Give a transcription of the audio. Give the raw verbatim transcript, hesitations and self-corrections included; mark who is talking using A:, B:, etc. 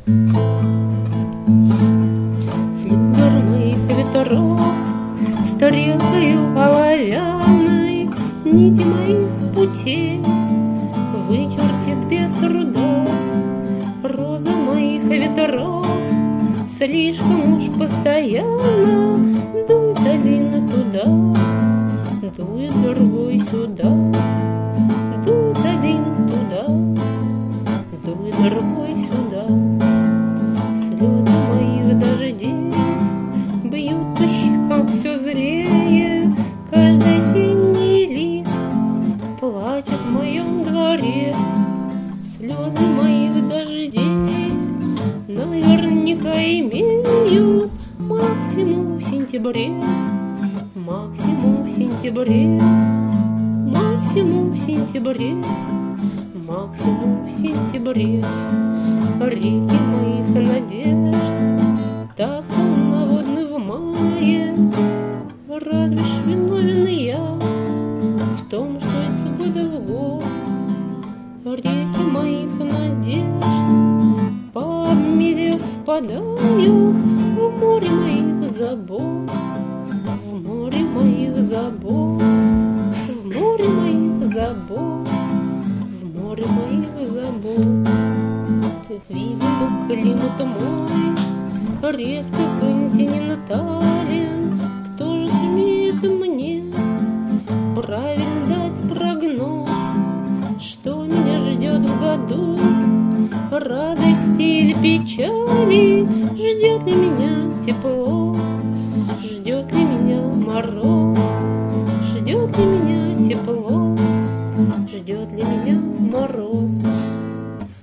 A: Флюгер моих ветров стрелкою оловянной нити моих путей вычертит без труда. Роза моих ветров слишком уж постоянно дует один туда, дует другой сюда, дует один туда, дует другой сюда. Слезы моих дождей бьют по щекам все злее, каждый осенний лист плачет в моем дворе. Слезы моих дождей наверняка имеют максимум в сентябре, максимум в сентябре, максимум в сентябре, максимум в сентябре. Реки моих надежд так полноводны в мае. Разве ж виновен я в том, что из года в год реки моих надежд по миле впадаю в море моих забот, в море моих забот, в море моих забот, в море моих забот. Видимо, климат мой резко континентален. Кто же сумеет мне правильно дать прогноз, что меня ждет в году, радости или печали? Ждет ли меня тепло, ждет ли меня мороз, ждет ли меня тепло, ждет ли меня мороз?